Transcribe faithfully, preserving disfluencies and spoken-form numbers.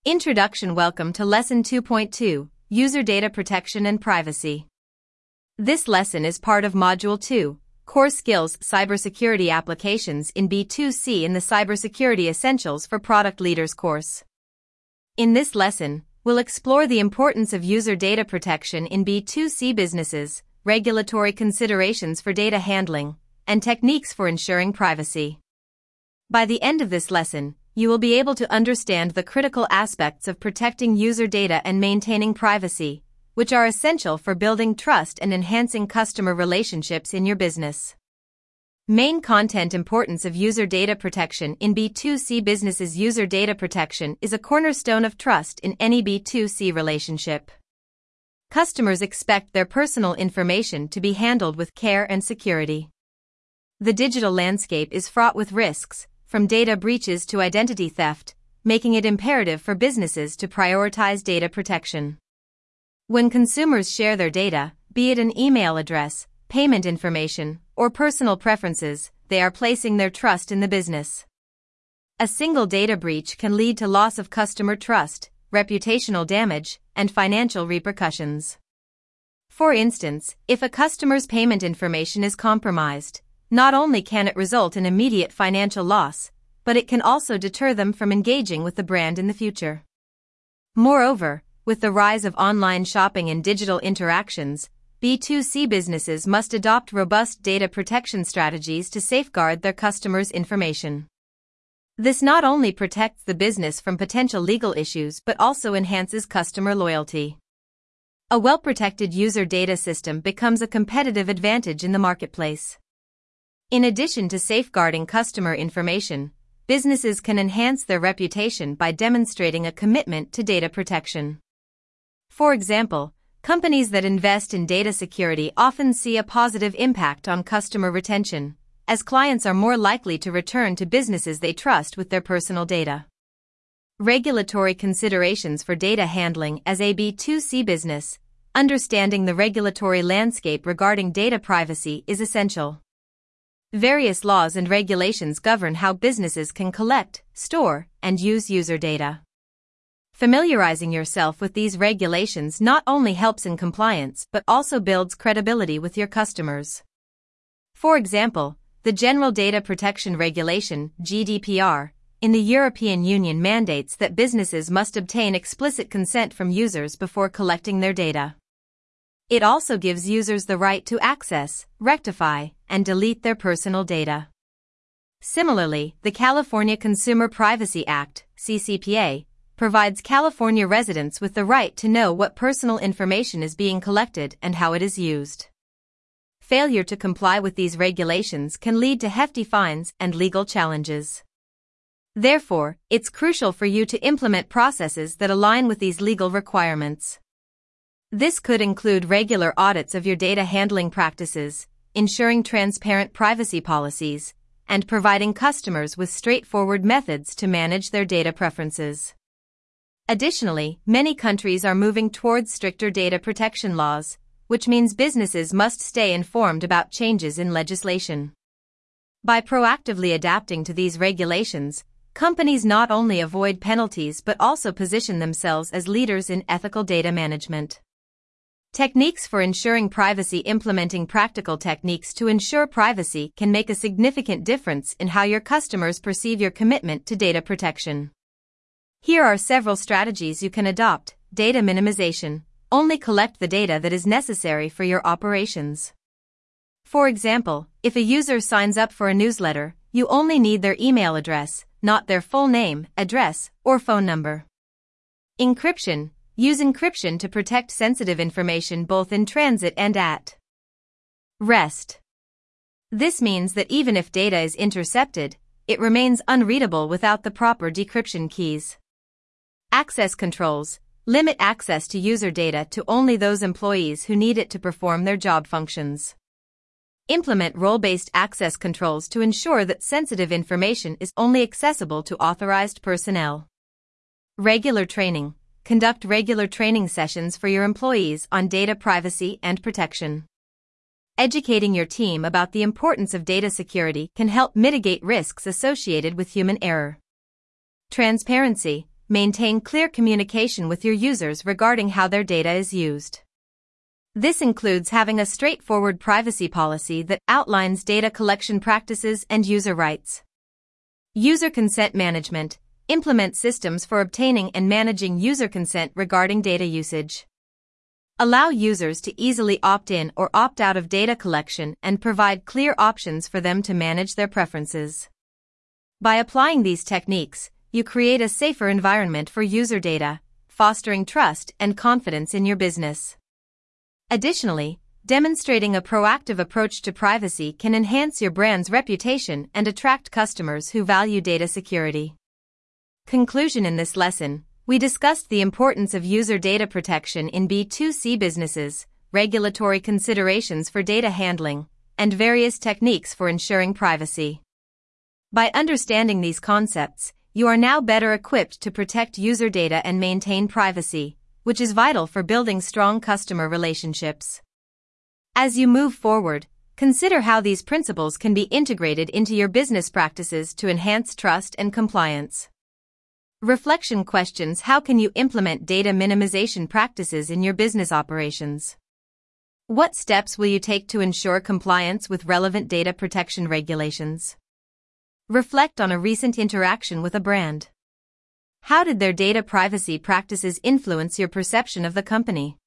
Introduction. Welcome to Lesson two point two, User Data Protection and Privacy. This lesson is part of Module two, Core Skills Cybersecurity Applications in B two C in the Cybersecurity Essentials for Product Leaders course. In this lesson, we'll explore the importance of user data protection in B two C businesses, regulatory considerations for data handling, and techniques for ensuring privacy. By the end of this lesson, you will be able to understand the critical aspects of protecting user data and maintaining privacy, which are essential for building trust and enhancing customer relationships in your business. Main content. Importance of user data protection in B two C businesses. User data protection is a cornerstone of trust in any B two C relationship. Customers expect their personal information to be handled with care and security. The digital landscape is fraught with risks, from data breaches to identity theft, making it imperative for businesses to prioritize data protection. When consumers share their data, be it an email address, payment information, or personal preferences, they are placing their trust in the business. A single data breach can lead to loss of customer trust, reputational damage, and financial repercussions. For instance, if a customer's payment information is compromised, not only can it result in immediate financial loss, but it can also deter them from engaging with the brand in the future. Moreover, with the rise of online shopping and digital interactions, B two C businesses must adopt robust data protection strategies to safeguard their customers' information. This not only protects the business from potential legal issues but also enhances customer loyalty. A well-protected user data system becomes a competitive advantage in the marketplace. In addition to safeguarding customer information, businesses can enhance their reputation by demonstrating a commitment to data protection. For example, companies that invest in data security often see a positive impact on customer retention, as clients are more likely to return to businesses they trust with their personal data. Regulatory considerations for data handling. As a B two C business, understanding the regulatory landscape regarding data privacy is essential. Various laws and regulations govern how businesses can collect, store, and use user data. Familiarizing yourself with these regulations not only helps in compliance but also builds credibility with your customers. For example, the General Data Protection Regulation, G D P R, in the European Union mandates that businesses must obtain explicit consent from users before collecting their data. It also gives users the right to access, rectify, and delete their personal data. Similarly, the California Consumer Privacy Act, C C P A, provides California residents with the right to know what personal information is being collected and how it is used. Failure to comply with these regulations can lead to hefty fines and legal challenges. Therefore, it's crucial for you to implement processes that align with these legal requirements. This could include regular audits of your data handling practices, ensuring transparent privacy policies, and providing customers with straightforward methods to manage their data preferences. Additionally, many countries are moving towards stricter data protection laws, which means businesses must stay informed about changes in legislation. By proactively adapting to these regulations, companies not only avoid penalties but also position themselves as leaders in ethical data management. Techniques for ensuring privacy. Implementing practical techniques to ensure privacy can make a significant difference in how your customers perceive your commitment to data protection. Here are several strategies you can adopt. Data minimization. Only collect the data that is necessary for your operations. For example, if a user signs up for a newsletter, you only need their email address, not their full name, address, or phone number. Encryption. Use encryption to protect sensitive information both in transit and at rest. This means that even if data is intercepted, it remains unreadable without the proper decryption keys. Access controls. Limit access to user data to only those employees who need it to perform their job functions. Implement role-based access controls to ensure that sensitive information is only accessible to authorized personnel. Regular training. Conduct regular training sessions for your employees on data privacy and protection. Educating your team about the importance of data security can help mitigate risks associated with human error. Transparency. maintain clear communication with your users regarding how their data is used. This includes having a straightforward privacy policy that outlines data collection practices and user rights. User consent management. Implement systems for obtaining and managing user consent regarding data usage. Allow users to easily opt in or opt out of data collection and provide clear options for them to manage their preferences. By applying these techniques, you create a safer environment for user data, fostering trust and confidence in your business. Additionally, demonstrating a proactive approach to privacy can enhance your brand's reputation and attract customers who value data security. Conclusion. In this lesson, we discussed the importance of user data protection in B two C businesses, regulatory considerations for data handling, and various techniques for ensuring privacy. By understanding these concepts, you are now better equipped to protect user data and maintain privacy, which is vital for building strong customer relationships. As you move forward, consider how these principles can be integrated into your business practices to enhance trust and compliance. Reflection questions. How can you implement data minimization practices in your business operations? What steps will you take to ensure compliance with relevant data protection regulations? Reflect on a recent interaction with a brand. How did their data privacy practices influence your perception of the company?